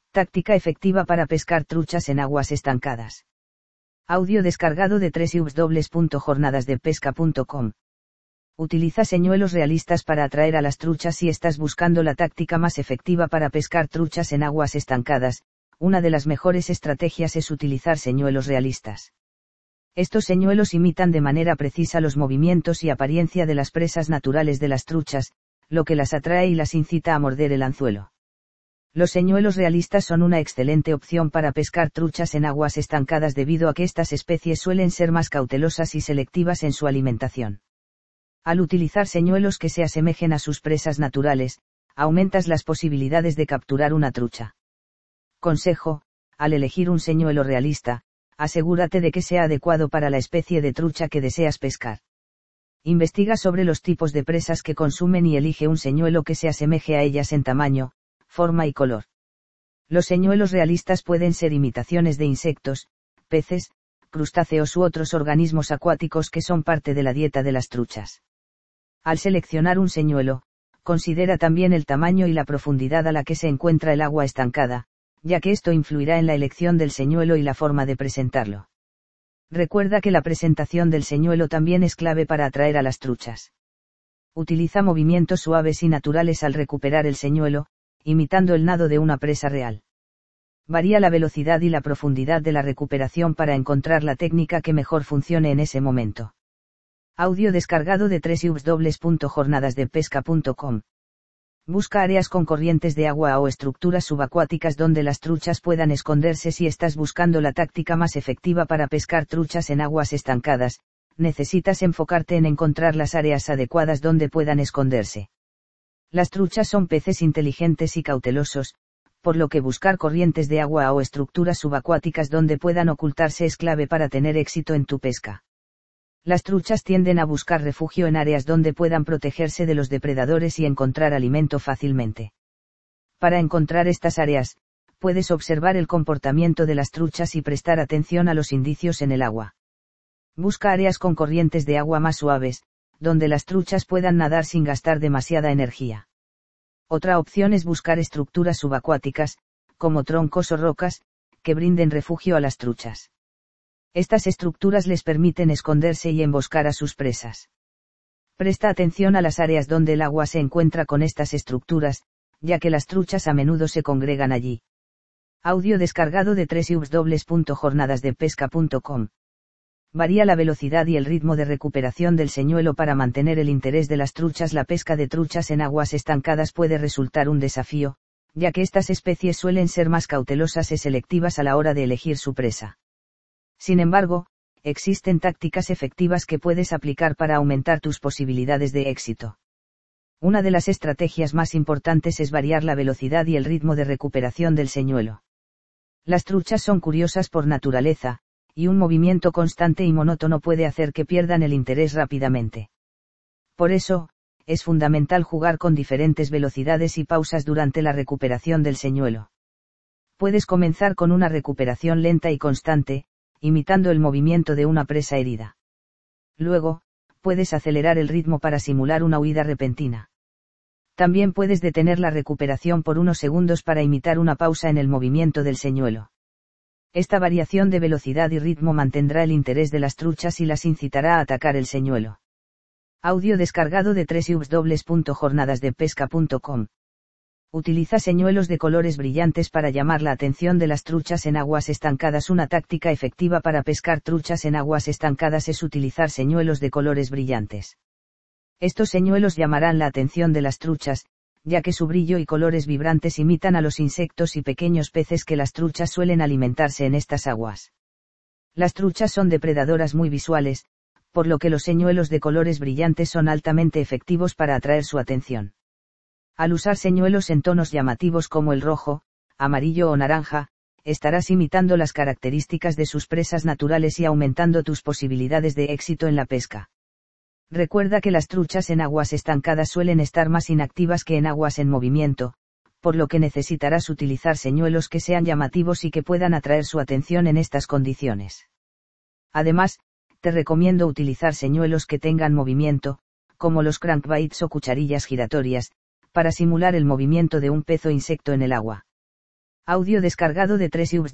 Táctica efectiva para pescar truchas en aguas estancadas. Audio descargado de www.jornadasdepesca.com. Utiliza señuelos realistas para atraer a las truchas si estás buscando la táctica más efectiva para pescar truchas en aguas estancadas. Una de las mejores estrategias es utilizar señuelos realistas. Estos señuelos imitan de manera precisa los movimientos y apariencia de las presas naturales de las truchas, lo que las atrae y las incita a morder el anzuelo. Los señuelos realistas son una excelente opción para pescar truchas en aguas estancadas debido a que estas especies suelen ser más cautelosas y selectivas en su alimentación. Al utilizar señuelos que se asemejen a sus presas naturales, aumentas las posibilidades de capturar una trucha. Consejo: al elegir un señuelo realista, asegúrate de que sea adecuado para la especie de trucha que deseas pescar. Investiga sobre los tipos de presas que consumen y elige un señuelo que se asemeje a ellas en tamaño, forma y color. Los señuelos realistas pueden ser imitaciones de insectos, peces, crustáceos u otros organismos acuáticos que son parte de la dieta de las truchas. Al seleccionar un señuelo, considera también el tamaño y la profundidad a la que se encuentra el agua estancada, ya que esto influirá en la elección del señuelo y la forma de presentarlo. Recuerda que la presentación del señuelo también es clave para atraer a las truchas. Utiliza movimientos suaves y naturales al recuperar el señuelo, imitando el nado de una presa real. Varía la velocidad y la profundidad de la recuperación para encontrar la técnica que mejor funcione en ese momento. Audio descargado de www.jornadasdepesca.com. Busca áreas con corrientes de agua o estructuras subacuáticas donde las truchas puedan esconderse. Si estás buscando la táctica más efectiva para pescar truchas en aguas estancadas, necesitas enfocarte en encontrar las áreas adecuadas donde puedan esconderse. Las truchas son peces inteligentes y cautelosos, por lo que buscar corrientes de agua o estructuras subacuáticas donde puedan ocultarse es clave para tener éxito en tu pesca. Las truchas tienden a buscar refugio en áreas donde puedan protegerse de los depredadores y encontrar alimento fácilmente. Para encontrar estas áreas, puedes observar el comportamiento de las truchas y prestar atención a los indicios en el agua. Busca áreas con corrientes de agua más suaves, donde las truchas puedan nadar sin gastar demasiada energía. Otra opción es buscar estructuras subacuáticas, como troncos o rocas, que brinden refugio a las truchas. Estas estructuras les permiten esconderse y emboscar a sus presas. Presta atención a las áreas donde el agua se encuentra con estas estructuras, ya que las truchas a menudo se congregan allí. Audio descargado de www.jornadasdepesca.com. Varía la velocidad y el ritmo de recuperación del señuelo para mantener el interés de las truchas. La pesca de truchas en aguas estancadas puede resultar un desafío, ya que estas especies suelen ser más cautelosas y selectivas a la hora de elegir su presa. Sin embargo, existen tácticas efectivas que puedes aplicar para aumentar tus posibilidades de éxito. Una de las estrategias más importantes es variar la velocidad y el ritmo de recuperación del señuelo. Las truchas son curiosas por naturaleza, y un movimiento constante y monótono puede hacer que pierdan el interés rápidamente. Por eso, es fundamental jugar con diferentes velocidades y pausas durante la recuperación del señuelo. Puedes comenzar con una recuperación lenta y constante, imitando el movimiento de una presa herida. Luego, puedes acelerar el ritmo para simular una huida repentina. También puedes detener la recuperación por unos segundos para imitar una pausa en el movimiento del señuelo. Esta variación de velocidad y ritmo mantendrá el interés de las truchas y las incitará a atacar el señuelo. Audio descargado de www.jornadasdepesca.com. Utiliza señuelos de colores brillantes para llamar la atención de las truchas en aguas estancadas. Una táctica efectiva para pescar truchas en aguas estancadas es utilizar señuelos de colores brillantes. Estos señuelos llamarán la atención de las truchas, ya que su brillo y colores vibrantes imitan a los insectos y pequeños peces que las truchas suelen alimentarse en estas aguas. Las truchas son depredadoras muy visuales, por lo que los señuelos de colores brillantes son altamente efectivos para atraer su atención. Al usar señuelos en tonos llamativos como el rojo, amarillo o naranja, estarás imitando las características de sus presas naturales y aumentando tus posibilidades de éxito en la pesca. Recuerda que las truchas en aguas estancadas suelen estar más inactivas que en aguas en movimiento, por lo que necesitarás utilizar señuelos que sean llamativos y que puedan atraer su atención en estas condiciones. Además, te recomiendo utilizar señuelos que tengan movimiento, como los crankbaits o cucharillas giratorias, para simular el movimiento de un pez o insecto en el agua. Audio descargado de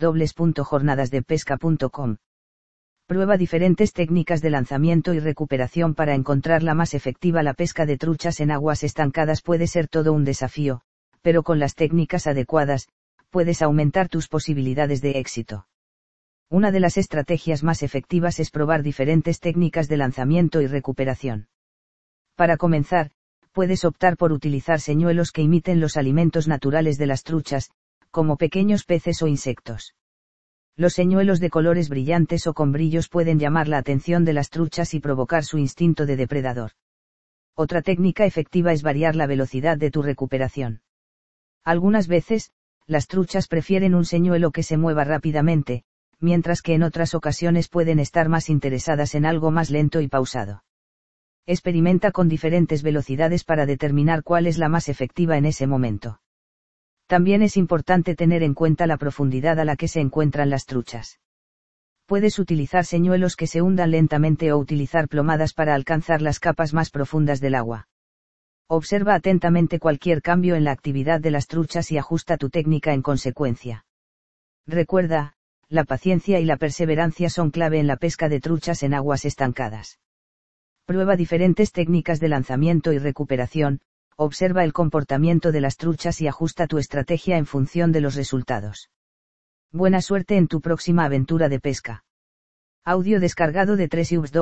www.jornadasdepesca.com. Prueba diferentes técnicas de lanzamiento y recuperación para encontrar la más efectiva. La pesca de truchas en aguas estancadas puede ser todo un desafío, pero con las técnicas adecuadas, puedes aumentar tus posibilidades de éxito. Una de las estrategias más efectivas es probar diferentes técnicas de lanzamiento y recuperación. Para comenzar, puedes optar por utilizar señuelos que imiten los alimentos naturales de las truchas, como pequeños peces o insectos. Los señuelos de colores brillantes o con brillos pueden llamar la atención de las truchas y provocar su instinto de depredador. Otra técnica efectiva es variar la velocidad de tu recuperación. Algunas veces, las truchas prefieren un señuelo que se mueva rápidamente, mientras que en otras ocasiones pueden estar más interesadas en algo más lento y pausado. Experimenta con diferentes velocidades para determinar cuál es la más efectiva en ese momento. También es importante tener en cuenta la profundidad a la que se encuentran las truchas. Puedes utilizar señuelos que se hundan lentamente o utilizar plomadas para alcanzar las capas más profundas del agua. Observa atentamente cualquier cambio en la actividad de las truchas y ajusta tu técnica en consecuencia. Recuerda, la paciencia y la perseverancia son clave en la pesca de truchas en aguas estancadas. Prueba diferentes técnicas de lanzamiento y recuperación. Observa el comportamiento de las truchas y ajusta tu estrategia en función de los resultados. Buena suerte en tu próxima aventura de pesca. Audio descargado de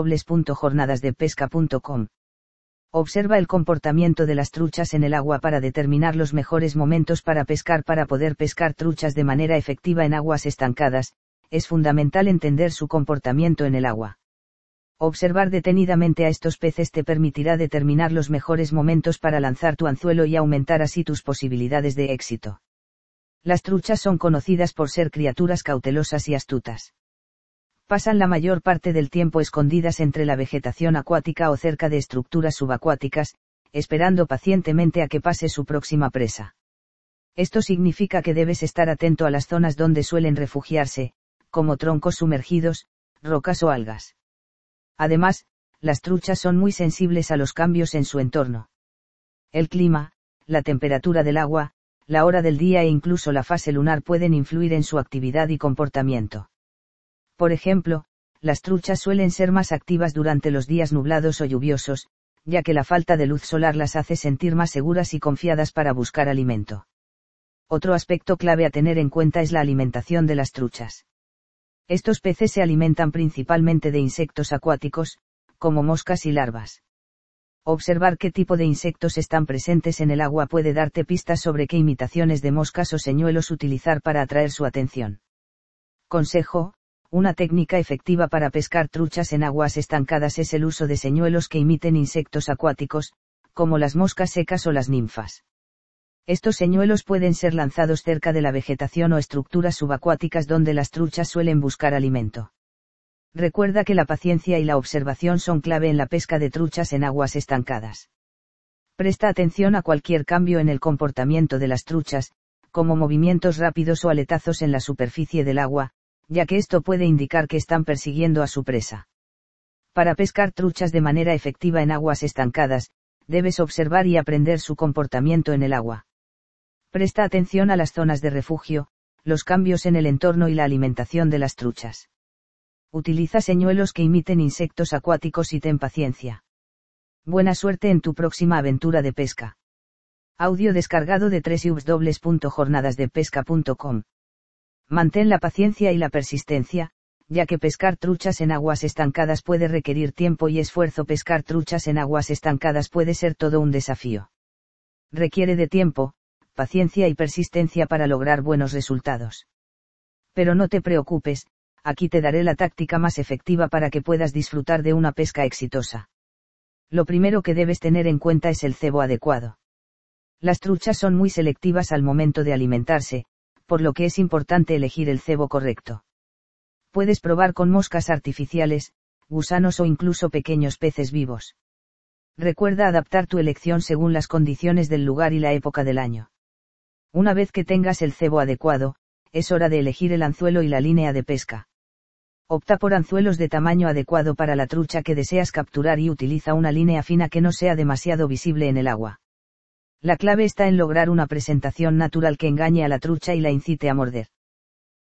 www.jornadasdepesca.com. Observa el comportamiento de las truchas en el agua para determinar los mejores momentos para pescar. Para poder pescar truchas de manera efectiva en aguas estancadas, es fundamental entender su comportamiento en el agua. Observar detenidamente a estos peces te permitirá determinar los mejores momentos para lanzar tu anzuelo y aumentar así tus posibilidades de éxito. Las truchas son conocidas por ser criaturas cautelosas y astutas. Pasan la mayor parte del tiempo escondidas entre la vegetación acuática o cerca de estructuras subacuáticas, esperando pacientemente a que pase su próxima presa. Esto significa que debes estar atento a las zonas donde suelen refugiarse, como troncos sumergidos, rocas o algas. Además, las truchas son muy sensibles a los cambios en su entorno. El clima, la temperatura del agua, la hora del día e incluso la fase lunar pueden influir en su actividad y comportamiento. Por ejemplo, las truchas suelen ser más activas durante los días nublados o lluviosos, ya que la falta de luz solar las hace sentir más seguras y confiadas para buscar alimento. Otro aspecto clave a tener en cuenta es la alimentación de las truchas. Estos peces se alimentan principalmente de insectos acuáticos, como moscas y larvas. Observar qué tipo de insectos están presentes en el agua puede darte pistas sobre qué imitaciones de moscas o señuelos utilizar para atraer su atención. Consejo: una técnica efectiva para pescar truchas en aguas estancadas es el uso de señuelos que imiten insectos acuáticos, como las moscas secas o las ninfas. Estos señuelos pueden ser lanzados cerca de la vegetación o estructuras subacuáticas donde las truchas suelen buscar alimento. Recuerda que la paciencia y la observación son clave en la pesca de truchas en aguas estancadas. Presta atención a cualquier cambio en el comportamiento de las truchas, como movimientos rápidos o aletazos en la superficie del agua, ya que esto puede indicar que están persiguiendo a su presa. Para pescar truchas de manera efectiva en aguas estancadas, debes observar y aprender su comportamiento en el agua. Presta atención a las zonas de refugio, los cambios en el entorno y la alimentación de las truchas. Utiliza señuelos que imiten insectos acuáticos y ten paciencia. Buena suerte en tu próxima aventura de pesca. Audio descargado de www.jornadasdepesca.com. Mantén la paciencia y la persistencia, ya que pescar truchas en aguas estancadas puede requerir tiempo y esfuerzo. Pescar truchas en aguas estancadas puede ser todo un desafío. Requiere de tiempo, paciencia y persistencia para lograr buenos resultados. Pero no te preocupes, aquí te daré la táctica más efectiva para que puedas disfrutar de una pesca exitosa. Lo primero que debes tener en cuenta es el cebo adecuado. Las truchas son muy selectivas al momento de alimentarse, por lo que es importante elegir el cebo correcto. Puedes probar con moscas artificiales, gusanos o incluso pequeños peces vivos. Recuerda adaptar tu elección según las condiciones del lugar y la época del año. Una vez que tengas el cebo adecuado, es hora de elegir el anzuelo y la línea de pesca. Opta por anzuelos de tamaño adecuado para la trucha que deseas capturar y utiliza una línea fina que no sea demasiado visible en el agua. La clave está en lograr una presentación natural que engañe a la trucha y la incite a morder.